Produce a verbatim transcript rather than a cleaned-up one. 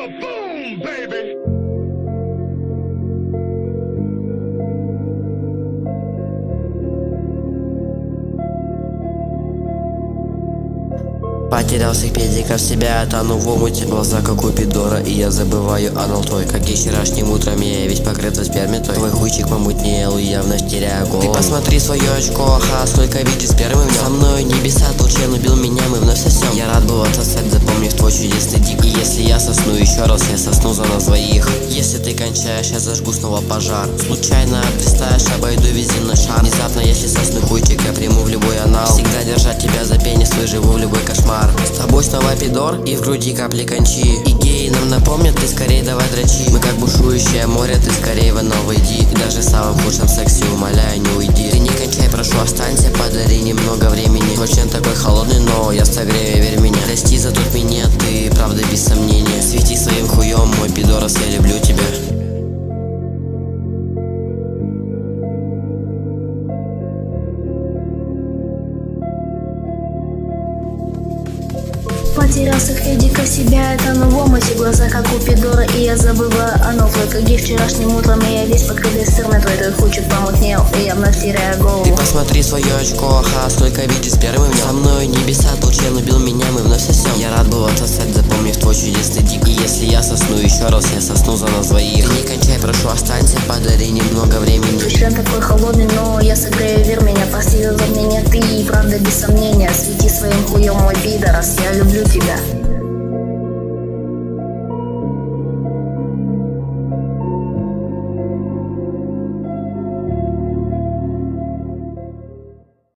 Boom, baby. Потерял всех педиков себя, тону в омуте, глаза как у Пидора, и я забываю о нолтой. Как и вчерашним утром я весь покрыт спермитой. Твой хуйчик помутнел, и явно теряю голову. Ты посмотри свое очко, ха, столько видит спермы в нем. Со мной небеса толчен, убил меня, мы вновь сосем. Я рад был отсосать, запомнив твой чудесный дик. И если я сосну еще раз, я сосну за нас двоих. Если ты кончаешь, я зажгу снова пожар. Случайно пристаешь, обойду вези на шар. Внезапно, если сосну хуйчик, я приму в любой анал. Всегда держать тебя за пенис, выживу в любой кошмар. С тобой снова Пидор, и в груди капли кончи. И геи нам напомнят, ты скорее давай дрочи. Мы как бушующее море, ты скорее в оно войди. И даже в самом худшем сексе, умоляю, не уйди. Ты не кончай, прошу, останься, подари немного времени. Точно такой холодный, но я согрею, верь меня. Прости за тот минет, ты правда без сомнения. Свети своим хуем, мой пидорас, я люблю тебя. Потерял всех педиков себя, это в омуте, глаза как у Пидора, и я забыла о новой. Как и вчерашним утром, я весь покрытый сырной. Твой твой хучик помутнел, и я вновь теряю голову. Ты посмотри свое очко, ха, столько видит спермы в нем. Со мной небеса толчен, убил меня, мы вновь сосем. Я рад был отсосать, запомнив твой чудесный дик. И если я сосну еще раз, я сосну за нас двоих. Ты не кончай, прошу, останься, подари немного времени. Член такой холодный, но я